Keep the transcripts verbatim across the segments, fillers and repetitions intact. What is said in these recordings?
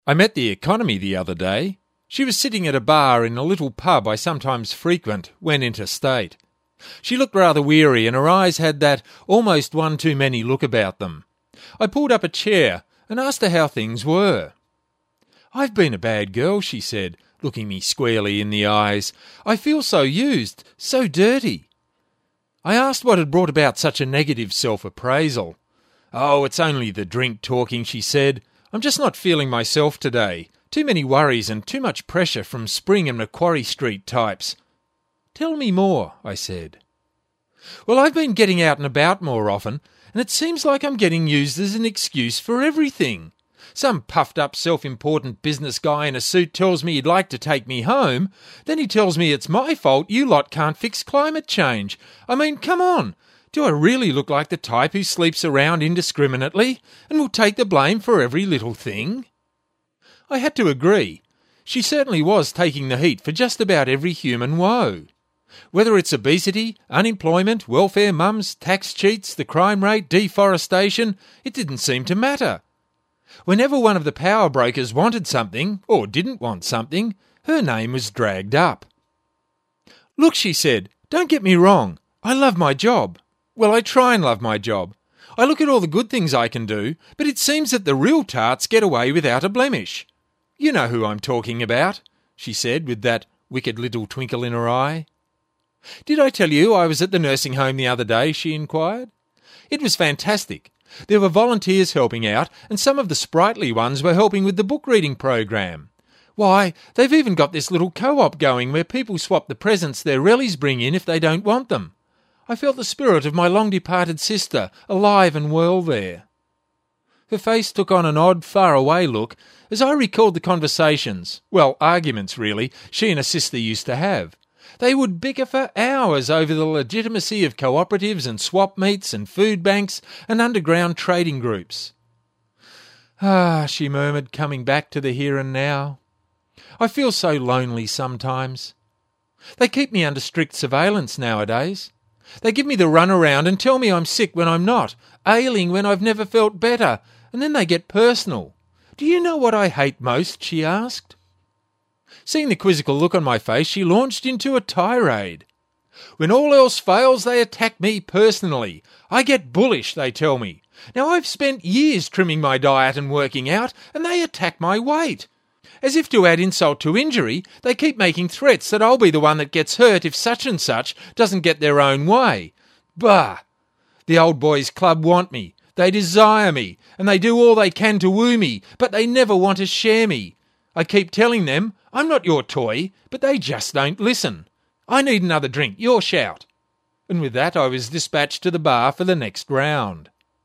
I met the economy the other day. She was sitting at a bar in a little pub I sometimes frequent when interstate. She looked rather weary and her eyes had that almost one too many look about them. I pulled up a chair and asked her how things were. "I've been a bad girl," she said, looking me squarely in the eyes. "I feel so used, so dirty." I asked what had brought about such a negative self-appraisal. "Oh, it's only the drink talking," she said. "I'm just not feeling myself today. Too many worries and too much pressure from Spring and Macquarie Street types." "Tell me more," I said. "Well, I've been getting out and about more often, and it seems like I'm getting used as an excuse for everything. Some puffed-up, self-important business guy in a suit tells me he'd like to take me home. Then he tells me it's my fault you lot can't fix climate change. I mean, come on. Do I really look like the type who sleeps around indiscriminately and will take the blame for every little thing?" I had to agree. She certainly was taking the heat for just about every human woe. Whether it's obesity, unemployment, welfare mums, tax cheats, the crime rate, deforestation, it didn't seem to matter. Whenever one of the power brokers wanted something, or didn't want something, her name was dragged up. "Look," she said, "don't get me wrong. I love my job. Well, I try and love my job. I look at all the good things I can do, but it seems that the real tarts get away without a blemish. You know who I'm talking about," she said with that wicked little twinkle in her eye. "Did I tell you I was at the nursing home the other day?" she inquired. "It was fantastic. There were volunteers helping out, and some of the sprightly ones were helping with the book reading program. Why, they've even got this little co-op going where people swap the presents their rellies bring in if they don't want them. I felt the spirit of my long-departed sister alive and well there." Her face took on an odd, far-away look as I recalled the conversations, well, arguments really, she and her sister used to have. They would bicker for hours over the legitimacy of cooperatives and swap meets and food banks and underground trading groups. "Ah," she murmured, coming back to the here and now. "I feel so lonely sometimes. They keep me under strict surveillance nowadays. They give me the runaround and tell me I'm sick when I'm not, ailing when I've never felt better, and then they get personal. Do you know what I hate most?" she asked. Seeing the quizzical look on my face, she launched into a tirade. "When all else fails, they attack me personally. I get bullish, they tell me. Now I've spent years trimming my diet and working out, and they attack my weight. As if to add insult to injury, they keep making threats that I'll be the one that gets hurt if such and such doesn't get their own way. Bah! The old boys club want me. They desire me, and they do all they can to woo me, but they never want to share me. I keep telling them, I'm not your toy, but they just don't listen. I need another drink, your shout." And with that I was dispatched to the bar for the next round.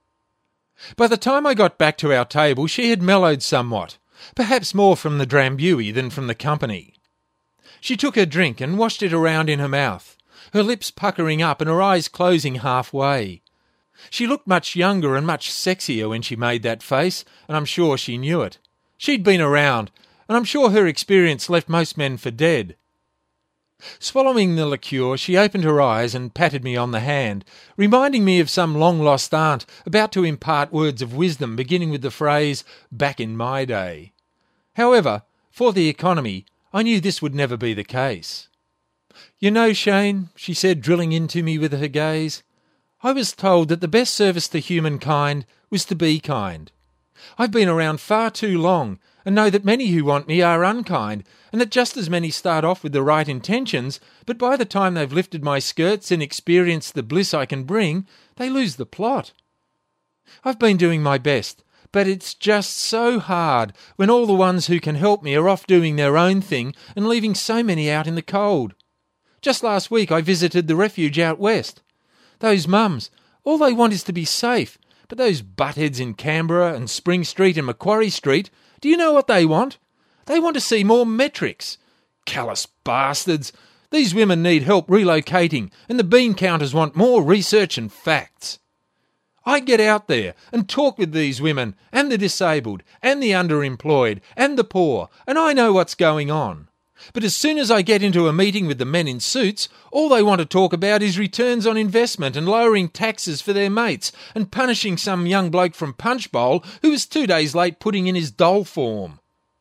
By the time I got back to our table, she had mellowed somewhat, perhaps more from the drambuie than from the company. She took her drink and washed it around in her mouth, her lips puckering up and her eyes closing halfway. She looked much younger and much sexier when she made that face, and I'm sure she knew it. She'd been around, and I'm sure her experience left most men for dead. Swallowing the liqueur, she opened her eyes and patted me on the hand, reminding me of some long-lost aunt about to impart words of wisdom beginning with the phrase, "back in my day." However, for the economy, I knew this would never be the case. "You know, Shane," she said, drilling into me with her gaze, "I was told that the best service to humankind was to be kind. I've been around far too long and know that many who want me are unkind, and that just as many start off with the right intentions, but by the time they've lifted my skirts and experienced the bliss I can bring, they lose the plot. I've been doing my best, but it's just so hard when all the ones who can help me are off doing their own thing and leaving so many out in the cold. Just last week I visited the refuge out west. Those mums, all they want is to be safe, but those buttheads in Canberra and Spring Street and Macquarie Street, do you know what they want? They want to see more metrics. Callous bastards. These women need help relocating, and the bean counters want more research and facts. I get out there and talk with these women, and the disabled, and the underemployed, and the poor, and I know what's going on. But as soon as I get into a meeting with the men in suits, all they want to talk about is returns on investment and lowering taxes for their mates and punishing some young bloke from Punchbowl who was two days late putting in his dole form.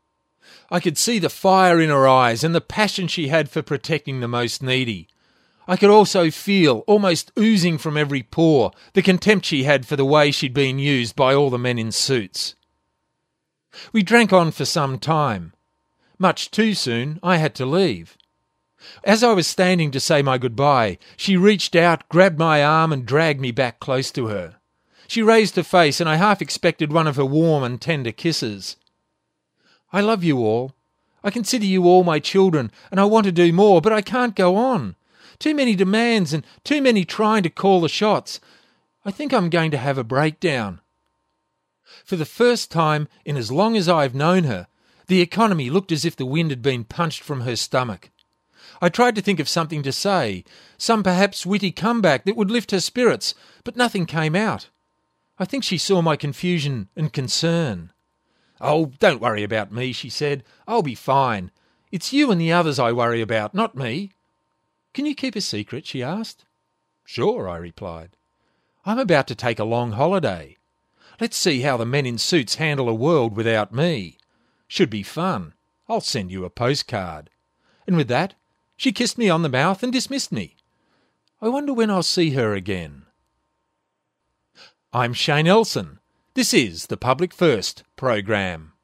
I could see the fire in her eyes and the passion she had for protecting the most needy. I could also feel, almost oozing from every pore, the contempt she had for the way she'd been used by all the men in suits. We drank on for some time. Much too soon, I had to leave. As I was standing to say my goodbye, she reached out, grabbed my arm and dragged me back close to her. She raised her face and I half expected one of her warm and tender kisses. I love you all. I consider you all my children and I want to do more, but I can't go on. Too many demands and too many trying to call the shots. I think I'm going to have a breakdown. For the first time in as long as I've known her, the economy looked as if the wind had been punched from her stomach. I tried to think of something to say, some perhaps witty comeback that would lift her spirits, but nothing came out. I think she saw my confusion and concern. "Oh, don't worry about me," she said. "I'll be fine. It's you and the others I worry about, not me." "Can you keep a secret?" she asked. "Sure," I replied. "I'm about to take a long holiday. Let's see how the men in suits handle a world without me. Should be fun. I'll send you a postcard." And with that, she kissed me on the mouth and dismissed me. I wonder when I'll see her again. I'm Shane Elson. This is the Public First program.